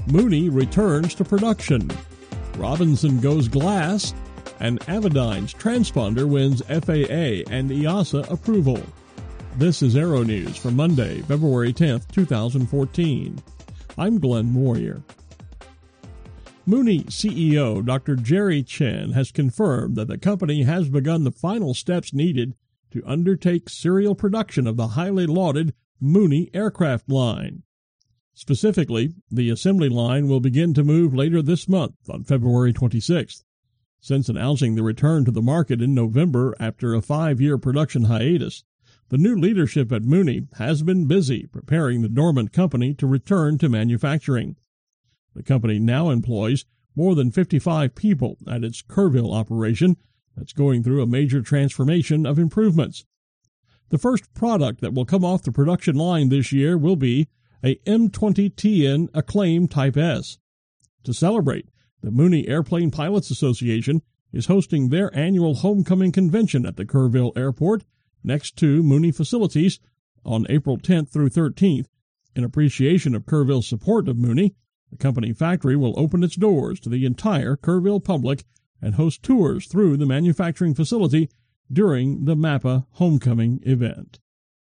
Mooney returns to production. Robinson goes glass, and Avidyne's transponder wins FAA and EASA approval. This is Aero News for Monday, February 10, 2014. I'm Glenn Moyer. Mooney CEO Dr. Jerry Chen has confirmed that the company has begun the final steps needed to undertake serial production of the highly lauded Mooney aircraft line. Specifically, the assembly line will begin to move later this month on February 26th. Since announcing the return to the market in November after a 5-year production hiatus, the new leadership at Mooney has been busy preparing the dormant company to return to manufacturing. The company now employs more than 55 people at its Kerrville operation that's going through a major transformation of improvements. The first product that will come off the production line this year will be a M20TN Acclaim Type S. To celebrate, the Mooney Airplane Pilots Association is hosting their annual homecoming convention at the Kerrville Airport next to Mooney facilities on April 10th through 13th. In appreciation of Kerrville's support of Mooney, the company factory will open its doors to the entire Kerrville public and host tours through the manufacturing facility during the MAPA homecoming event.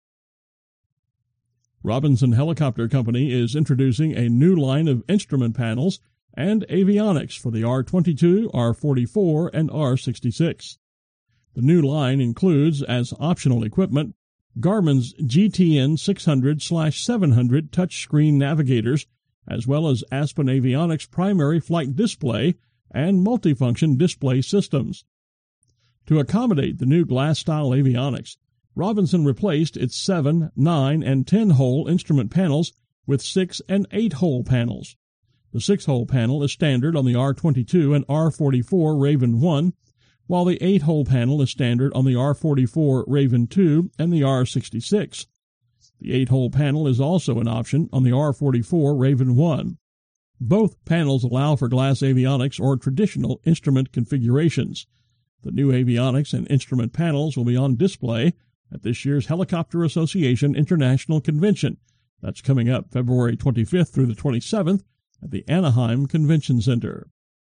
Robinson Helicopter Company is introducing a new line of instrument panels and avionics for the R-22, R-44, and R-66. The new line includes, as optional equipment, Garmin's GTN 600/700 touchscreen navigators, as well as Aspen Avionics primary flight display and multifunction display systems. To accommodate the new glass-style avionics, Robinson replaced its 7, 9, and 10-hole instrument panels with 6 and 8-hole panels. The 6-hole panel is standard on the R-22 and R-44 Raven 1, while the 8-hole panel is standard on the R-44 Raven 2 and the R-66. The 8-hole panel is also an option on the R-44 Raven 1. Both panels allow for glass avionics or traditional instrument configurations. The new avionics and instrument panels will be on display at this year's Helicopter Association International Convention. That's coming up February 25th through the 27th at the Anaheim Convention Center.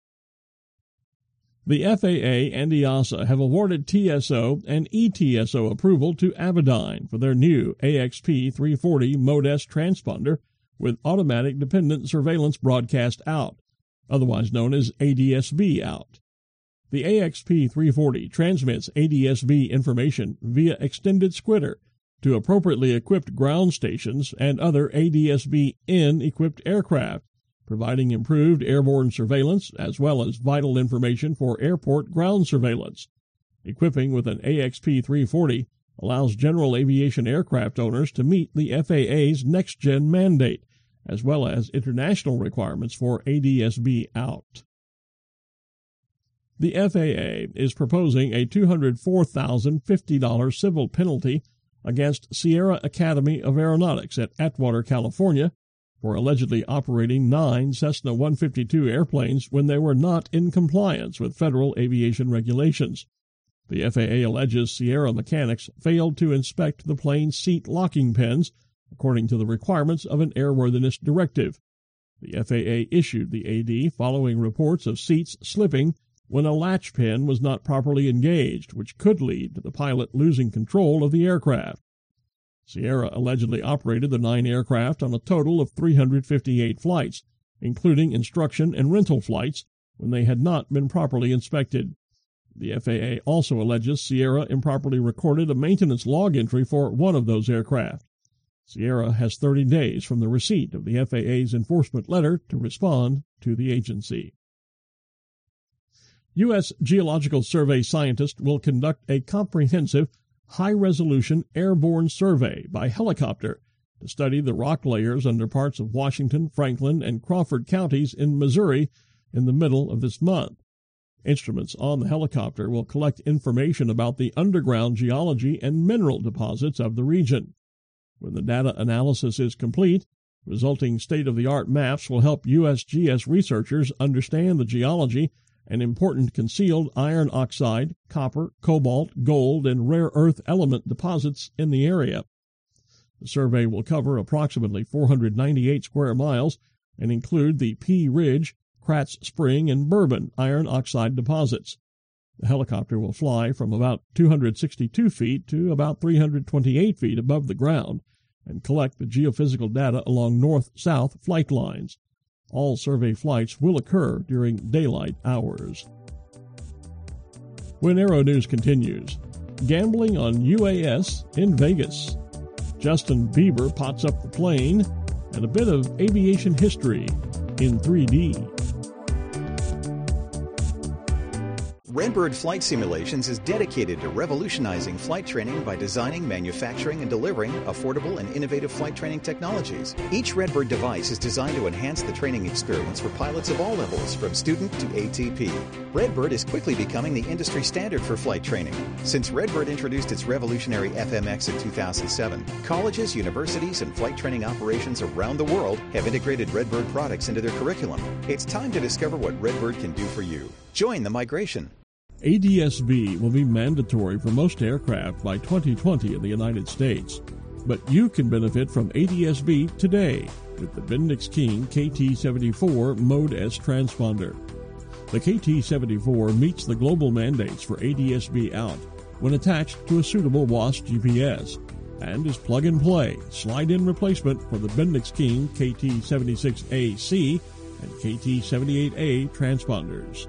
The FAA and EASA have awarded TSO and ETSO approval to Avidyne for their new AXP 340 Mode S transponder with Automatic Dependent Surveillance Broadcast Out, otherwise known as ADS-B out. The AXP 340 transmits ADS-B information via extended squitter to appropriately equipped ground stations and other ADS-B-in equipped aircraft, providing improved airborne surveillance as well as vital information for airport ground surveillance. Equipping with an AXP 340 allows general aviation aircraft owners to meet the FAA's next-gen mandate, as well as international requirements for ADS-B out. The FAA is proposing a $204,050 civil penalty against Sierra Academy of Aeronautics at Atwater, California, for allegedly operating 9 Cessna 152 airplanes when they were not in compliance with federal aviation regulations. The FAA alleges Sierra mechanics failed to inspect the plane's seat locking pins according to the requirements of an airworthiness directive. The FAA issued the AD following reports of seats slipping when a latch pin was not properly engaged, which could lead to the pilot losing control of the aircraft. Sierra allegedly operated the 9 aircraft on a total of 358 flights, including instruction and rental flights, when they had not been properly inspected. The FAA also alleges Sierra improperly recorded a maintenance log entry for one of those aircraft. Sierra has 30 days from the receipt of the FAA's enforcement letter to respond to the agency. U.S. Geological Survey scientists will conduct a comprehensive, high-resolution airborne survey by helicopter to study the rock layers under parts of Washington, Franklin, and Crawford counties in Missouri in the middle of this month. Instruments on the helicopter will collect information about the underground geology and mineral deposits of the region. When the data analysis is complete, resulting state-of-the-art maps will help USGS researchers understand the geology and important concealed iron oxide, copper, cobalt, gold, and rare earth element deposits in the area. The survey will cover approximately 498 square miles and include the Pea Ridge, Kratz Spring, and Bourbon iron oxide deposits. The helicopter will fly from about 262 feet to about 328 feet above the ground and collect the geophysical data along north-south flight lines. All survey flights will occur during daylight hours. When Aero News continues, gambling on UAS in Vegas. Justin Bieber pots up the plane, and a bit of aviation history in 3D. Redbird Flight Simulations is dedicated to revolutionizing flight training by designing, manufacturing, and delivering affordable and innovative flight training technologies. Each Redbird device is designed to enhance the training experience for pilots of all levels, from student to ATP. Redbird is quickly becoming the industry standard for flight training. Since Redbird introduced its revolutionary FMX in 2007, colleges, universities, and flight training operations around the world have integrated Redbird products into their curriculum. It's time to discover what Redbird can do for you. Join the migration. ADS-B will be mandatory for most aircraft by 2020 in the United States, but you can benefit from ADS-B today with the Bendix King KT-74 Mode S transponder. The KT-74 meets the global mandates for ADS-B out when attached to a suitable WAAS GPS and is plug-and-play, slide-in replacement for the Bendix King KT-76AC and KT-78A transponders.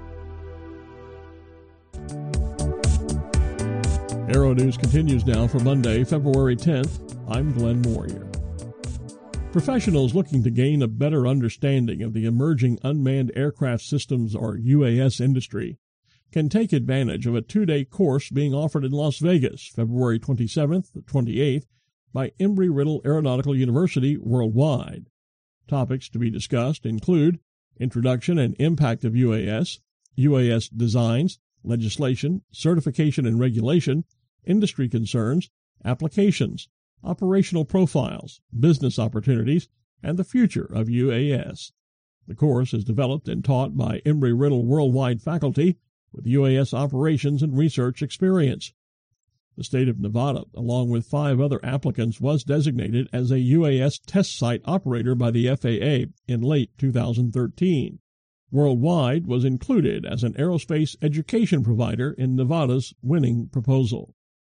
Aero News continues now for Monday, February 10th. I'm Glenn Moyer. Professionals looking to gain a better understanding of the emerging unmanned aircraft systems or UAS industry can take advantage of a 2-day course being offered in Las Vegas, February 27th to 28th by Embry-Riddle Aeronautical University worldwide. Topics to be discussed include introduction and impact of UAS, UAS designs, legislation, certification and regulation, industry concerns, applications, operational profiles, business opportunities, and the future of UAS. The course is developed and taught by Embry-Riddle worldwide faculty with UAS operations and research experience. The state of Nevada, along with 5 other applicants, was designated as a UAS test site operator by the FAA in late 2013. Worldwide was included as an aerospace education provider in Nevada's winning proposal.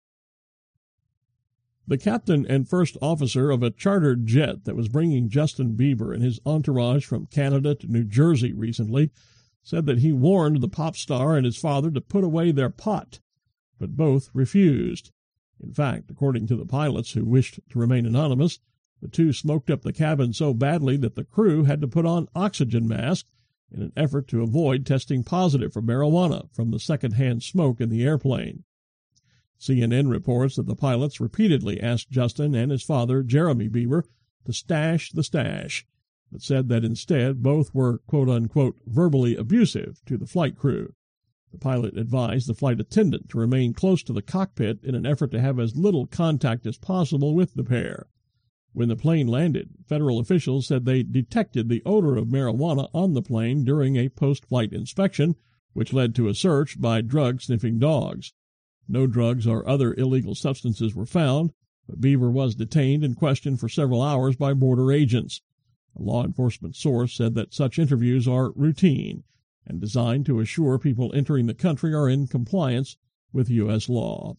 The captain and first officer of a chartered jet that was bringing Justin Bieber and his entourage from Canada to New Jersey recently said that he warned the pop star and his father to put away their pot, but both refused. In fact, according to the pilots who wished to remain anonymous, the two smoked up the cabin so badly that the crew had to put on oxygen masks in an effort to avoid testing positive for marijuana from the second-hand smoke in the airplane. CNN reports that the pilots repeatedly asked Justin and his father, Jeremy Bieber, to stash the stash, but said that instead both were quote-unquote verbally abusive to the flight crew. The pilot advised the flight attendant to remain close to the cockpit in an effort to have as little contact as possible with the pair. When the plane landed, federal officials said they detected the odor of marijuana on the plane during a post-flight inspection, which led to a search by drug-sniffing dogs. No drugs or other illegal substances were found, but Bieber was detained and questioned for several hours by border agents. A law enforcement source said that such interviews are routine and designed to assure people entering the country are in compliance with U.S. law.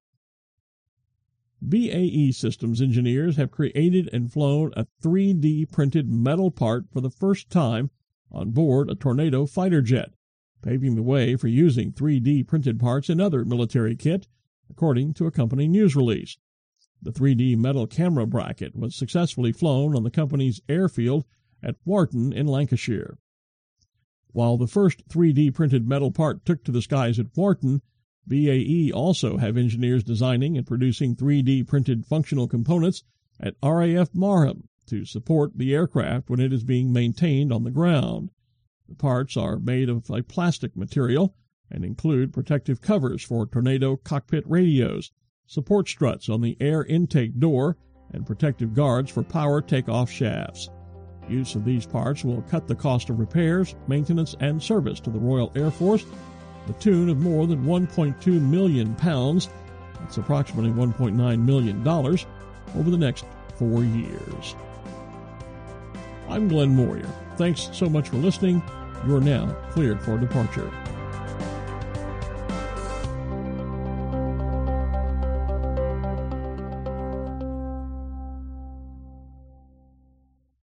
BAE Systems engineers have created and flown a 3D printed metal part for the first time on board a Tornado fighter jet, paving the way for using 3D printed parts in other military kit, according to a company news release. The 3D metal camera bracket was successfully flown on the company's airfield at Wharton in Lancashire. While the first 3D printed metal part took to the skies at Wharton, BAE also have engineers designing and producing 3D printed functional components at RAF Marham to support the aircraft when it is being maintained on the ground. The parts are made of a plastic material and include protective covers for Tornado cockpit radios, support struts on the air intake door, and protective guards for power takeoff shafts. Use of these parts will cut the cost of repairs, maintenance, and service to the Royal Air Force to the tune of more than £1.2 million, that's approximately $1.9 million, over the next 4 years. I'm Glenn Moyer. Thanks so much for listening. You're now cleared for departure.